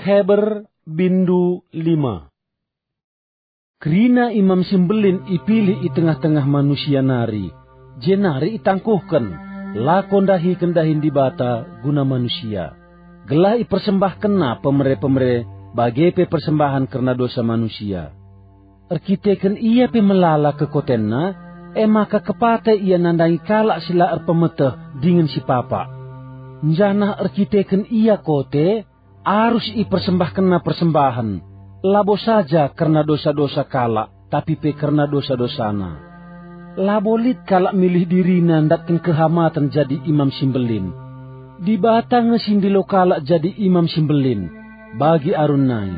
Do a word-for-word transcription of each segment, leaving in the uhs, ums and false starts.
Heber bindu lima. Kerina imam simbelin ipilih i tengah-tengah manusia nari, jenari itangkuhkan, lakon dahi kendahin di bata guna manusia. Gelah ipersembahkan na pemere-pemere bagi pe persembahan karena dosa manusia. Erkiteken ia pe melala ke kotenna, e maka kepate ia nandai kalak sila erpemeteh dengan si papa. Njana erkiteken ia kote, arus ipersembahkan na persembahan. Labo saja karena dosa-dosa kalak, tapi pe karena dosa-dosana. Labo lit kalak milih diri nandatkan kehamatan jadi imam simbelin. Di batang ngesindilo kalak jadi imam simbelin, bagi arun nai.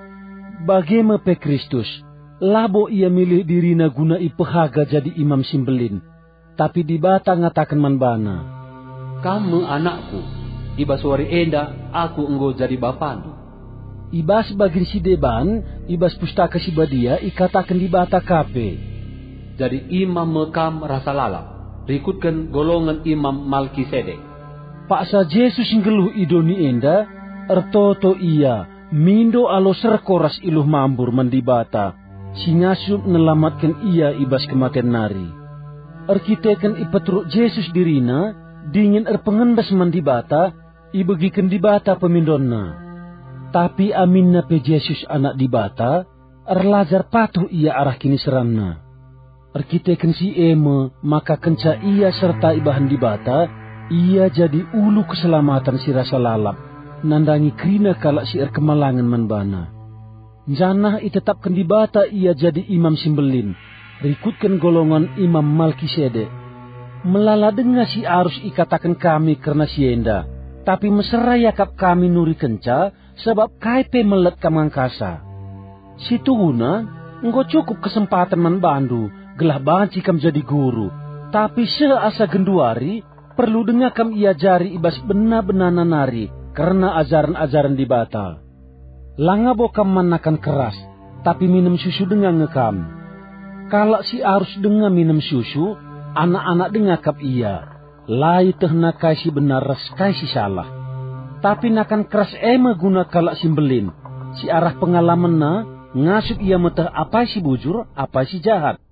Bagi mepe Kristus, labo ia milih diri na guna ipehaga jadi imam simbelin, tapi di batang ngatakan manbana. Kamu anakku, ibas wari enda aku enggo jadi bapandu. Ibas bagin si deban, ibas pustaka si badia ikatakan di bata kape. Jadi imam mekam rasa lalap, rikutkan golongan imam Malkisedek. Paksa Yesus inggeluh idoni enda, ertoto ia, mindo alo serkoras iluh mambur mendibata, singasub nelamatkan ia ibas kematian nari. Erkiteken ipetruk Yesus dirina, dingin erpengendas mendibata, ibegiken dibata pemindonna. Tapi aminna pe Yesus anak dibata, erlajar patuh ia arah kini seramna. Erkiteken si eme, maka kenca ia serta ibahan dibata, ia jadi ulu keselamatan si rasa lalap, nandangi krina kalak si erkemalangan manbana. Janah itetapkan dibata ia jadi imam simbelin, rikutkan golongan imam Malkisedek. Melala dengar si arus ikatakan kami karena sienda, tapi mesra yakap kami nuri kenca, sebab kaipe melet kamangkasa. Situ guna, engkau cukup kesempatan manbandu, gelah banci kam jadi guru, tapi seasa genduari, perlu dengar kam ia jari ibas benar-benar nari, karena ajaran-ajaran dibata. Langabo kam manakan keras, tapi minum susu dengar ngekam. Kalau si arus dengar minum susu, anak-anak dengar kap ia, lai tehna kaisi benar ras kaisi salah. Tapi nakan keras ema guna kalak simbelin, si arah pengalaman na, ngasuk ia metah apa si bujur, apa si jahat.